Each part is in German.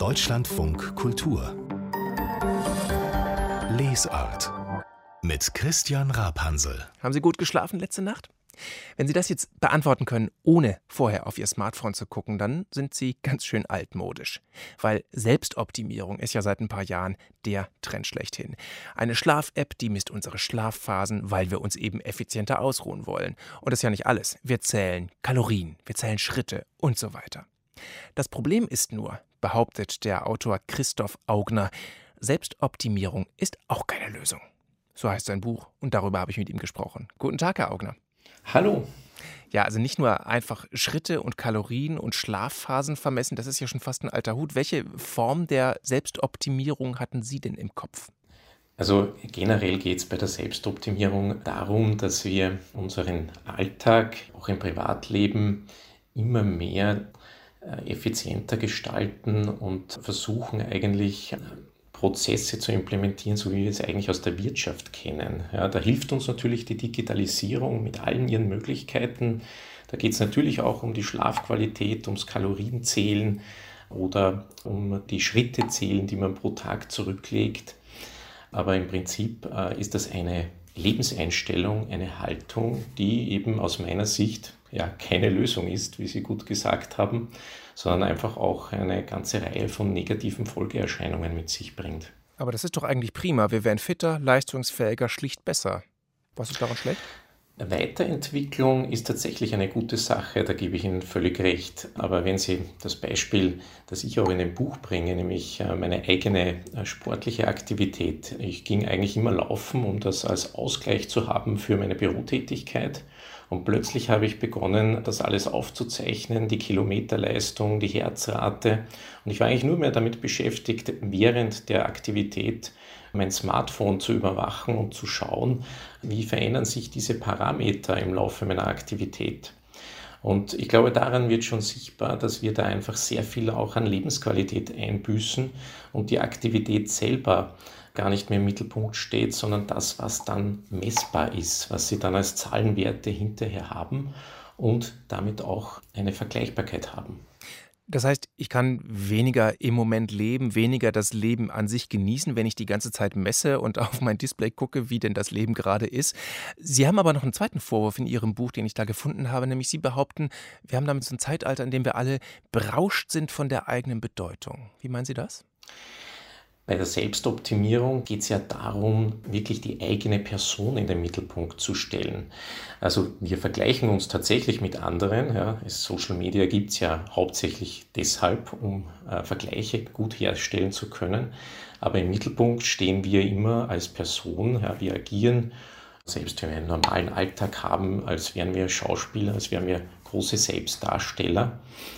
Deutschlandfunk Kultur Lesart mit Christian Rapansel. Haben Sie gut geschlafen letzte Nacht? Wenn Sie das jetzt beantworten können, ohne vorher auf Ihr Smartphone zu gucken, dann sind Sie ganz schön altmodisch. Weil Selbstoptimierung ist ja seit ein paar Jahren der Trend schlechthin. Eine Schlaf-App, die misst unsere Schlafphasen, weil wir uns eben effizienter ausruhen wollen. Und das ist ja nicht alles. Wir zählen Kalorien, wir zählen Schritte und so weiter. Das Problem ist nur, behauptet der Autor Christoph Augner, Selbstoptimierung ist auch keine Lösung. So heißt sein Buch und darüber habe ich mit ihm gesprochen. Guten Tag, Herr Augner. Hallo. Ja, also nicht nur einfach Schritte und Kalorien und Schlafphasen vermessen, das ist ja schon fast ein alter Hut. Welche Form der Selbstoptimierung hatten Sie denn im Kopf? Also generell geht es bei der Selbstoptimierung darum, dass wir unseren Alltag, auch im Privatleben, immer mehr effizienter gestalten und versuchen eigentlich Prozesse zu implementieren, so wie wir es eigentlich aus der Wirtschaft kennen. Ja, da hilft uns natürlich die Digitalisierung mit allen ihren Möglichkeiten. Da geht es natürlich auch um die Schlafqualität, ums Kalorienzählen oder um die Schritte zählen, die man pro Tag zurücklegt. Aber im Prinzip ist das eine Lebenseinstellung, eine Haltung, die eben aus meiner Sicht ja keine Lösung ist, wie Sie gut gesagt haben, sondern einfach auch eine ganze Reihe von negativen Folgeerscheinungen mit sich bringt. Aber das ist doch eigentlich prima. Wir wären fitter, leistungsfähiger, schlicht besser. Was ist daran schlecht? Weiterentwicklung ist tatsächlich eine gute Sache, da gebe ich Ihnen völlig recht. Aber wenn Sie das Beispiel, das ich auch in dem Buch bringe, nämlich meine eigene sportliche Aktivität. Ich ging eigentlich immer laufen, um das als Ausgleich zu haben für meine Bürotätigkeit. Und plötzlich habe ich begonnen, das alles aufzuzeichnen, die Kilometerleistung, die Herzrate. Und ich war eigentlich nur mehr damit beschäftigt, während der Aktivität mein Smartphone zu überwachen und zu schauen, wie verändern sich diese Parameter im Laufe meiner Aktivität. Und ich glaube, daran wird schon sichtbar, dass wir da einfach sehr viel auch an Lebensqualität einbüßen und die Aktivität selber gar nicht mehr im Mittelpunkt steht, sondern das, was dann messbar ist, was Sie dann als Zahlenwerte hinterher haben und damit auch eine Vergleichbarkeit haben. Das heißt, ich kann weniger im Moment leben, weniger das Leben an sich genießen, wenn ich die ganze Zeit messe und auf mein Display gucke, wie denn das Leben gerade ist. Sie haben aber noch einen zweiten Vorwurf in Ihrem Buch, den ich da gefunden habe, nämlich Sie behaupten, wir haben damit so ein Zeitalter, in dem wir alle berauscht sind von der eigenen Bedeutung. Wie meinen Sie das? Bei der Selbstoptimierung geht es ja darum, wirklich die eigene Person in den Mittelpunkt zu stellen. Also wir vergleichen uns tatsächlich mit anderen. Ja. Social Media gibt es ja hauptsächlich deshalb, um Vergleiche gut herstellen zu können. Aber im Mittelpunkt stehen wir immer als Person. Ja. Wir agieren, selbst wenn wir einen normalen Alltag haben, als wären wir Schauspieler, als wären wir große Selbstdarsteller.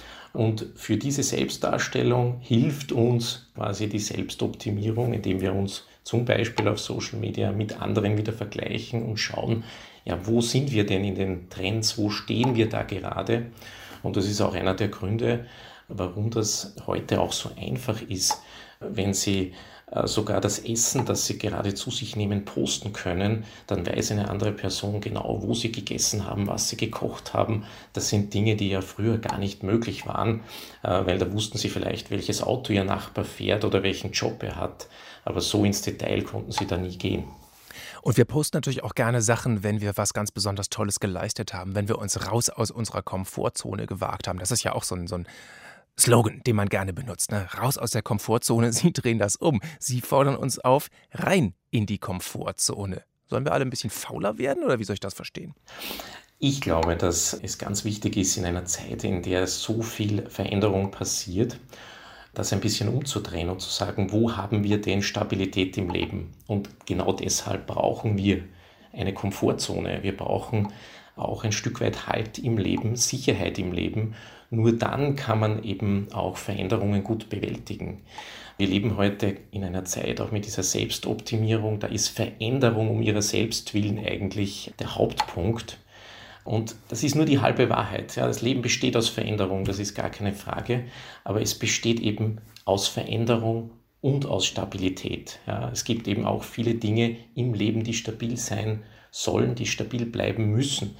Und für diese Selbstdarstellung hilft uns quasi die Selbstoptimierung, indem wir uns zum Beispiel auf Social Media mit anderen wieder vergleichen und schauen, ja, wo sind wir denn in den Trends, wo stehen wir da gerade? Und das ist auch einer der Gründe, warum das heute auch so einfach ist, wenn Sie sogar das Essen, das Sie gerade zu sich nehmen, posten können, dann weiß eine andere Person genau, wo Sie gegessen haben, was Sie gekocht haben. Das sind Dinge, die ja früher gar nicht möglich waren, weil da wussten Sie vielleicht, welches Auto Ihr Nachbar fährt oder welchen Job er hat. Aber so ins Detail konnten Sie da nie gehen. Und wir posten natürlich auch gerne Sachen, wenn wir was ganz besonders Tolles geleistet haben, wenn wir uns raus aus unserer Komfortzone gewagt haben. Das ist ja auch so ein Slogan, den man gerne benutzt. Ne? Raus aus der Komfortzone, Sie drehen das um. Sie fordern uns auf, rein in die Komfortzone. Sollen wir alle ein bisschen fauler werden oder wie soll ich das verstehen? Ich glaube, dass es ganz wichtig ist, in einer Zeit, in der so viel Veränderung passiert, das ein bisschen umzudrehen und zu sagen, wo haben wir denn Stabilität im Leben? Und genau deshalb brauchen wir eine Komfortzone. Wir brauchen auch ein Stück weit Halt im Leben, Sicherheit im Leben. Nur dann kann man eben auch Veränderungen gut bewältigen. Wir leben heute in einer Zeit auch mit dieser Selbstoptimierung. Da ist Veränderung um ihrer selbst willen eigentlich der Hauptpunkt. Und das ist nur die halbe Wahrheit. Ja, das Leben besteht aus Veränderung, das ist gar keine Frage. Aber es besteht eben aus Veränderung und aus Stabilität. Ja, es gibt eben auch viele Dinge im Leben, die stabil sein sollen, die stabil bleiben müssen.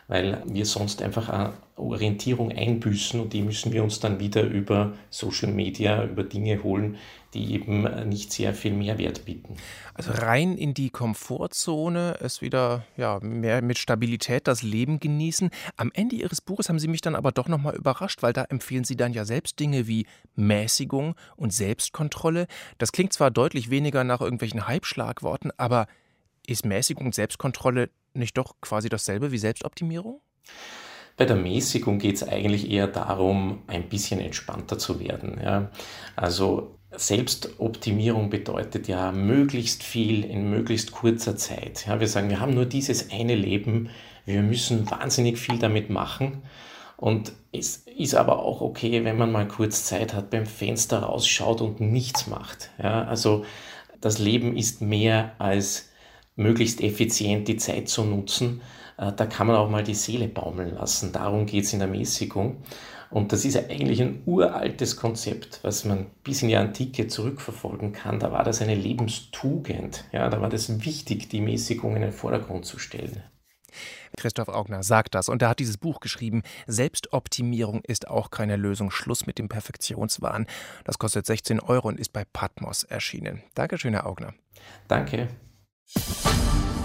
weil wir sonst einfach eine Orientierung einbüßen und die müssen wir uns dann wieder über Social Media, über Dinge holen, die eben nicht sehr viel Mehrwert bieten. Also rein in die Komfortzone, es wieder mehr mit Stabilität das Leben genießen. Am Ende Ihres Buches haben Sie mich dann aber doch nochmal überrascht, weil da empfehlen Sie dann ja selbst Dinge wie Mäßigung und Selbstkontrolle. Das klingt zwar deutlich weniger nach irgendwelchen Halbschlagworten, aber ist Mäßigung und Selbstkontrolle nicht doch quasi dasselbe wie Selbstoptimierung? Bei der Mäßigung geht es eigentlich eher darum, ein bisschen entspannter zu werden. Ja. Also Selbstoptimierung bedeutet ja möglichst viel in möglichst kurzer Zeit. Ja, wir sagen, wir haben nur dieses eine Leben, wir müssen wahnsinnig viel damit machen. Und es ist aber auch okay, wenn man mal kurz Zeit hat, beim Fenster rausschaut und nichts macht. Ja, also das Leben ist mehr als möglichst effizient die Zeit zu nutzen. Da kann man auch mal die Seele baumeln lassen. Darum geht es in der Mäßigung. Und das ist ja eigentlich ein uraltes Konzept, was man bis in die Antike zurückverfolgen kann. Da war das eine Lebenstugend. Ja, da war das wichtig, die Mäßigung in den Vordergrund zu stellen. Christoph Augner sagt das und er hat dieses Buch geschrieben. Selbstoptimierung ist auch keine Lösung. Schluss mit dem Perfektionswahn. Das kostet 16 € und ist bei Patmos erschienen. Dankeschön, Herr Augner. Danke.